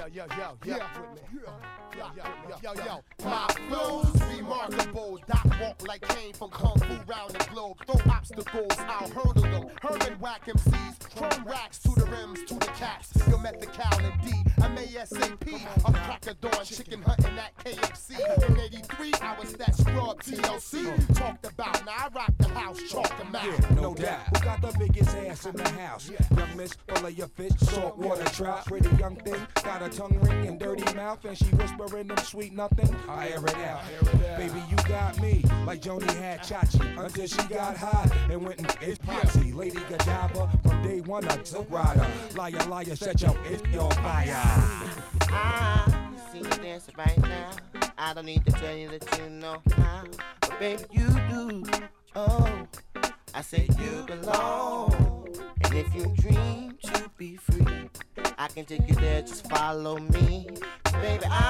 Yo. My flow's remarkable. Doc walk like Kane from Kung Fu round the globe. Throw obstacles, I'll hurdle them. Herman whack MCs, chrome racks to the rims, to the caps. Yo, met the Cal and D, I'm ASAP. I'm cracker dawn, chicken hunting at KFC. In 83, I was that scrub TLC. Talked about, now I rock the house, chalk the mouth. Yeah, no doubt. Who got the biggest ass in the house? Young miss, fillet your fish, saltwater trout. Pretty young thing, got a tongue ring and dirty mouth, and she whispering them sweet nothing. I air it out. Baby, you got me, like Joni had Chachi, until she got hot and went and it's posse. Lady Godiva, from day one a Silk Rider. Liar, set your fire. I see you dancing right now. I don't need to tell you that you know how, but baby you do. Oh, I say you belong. And if you dream to be free, I can take you there. Just follow me, baby.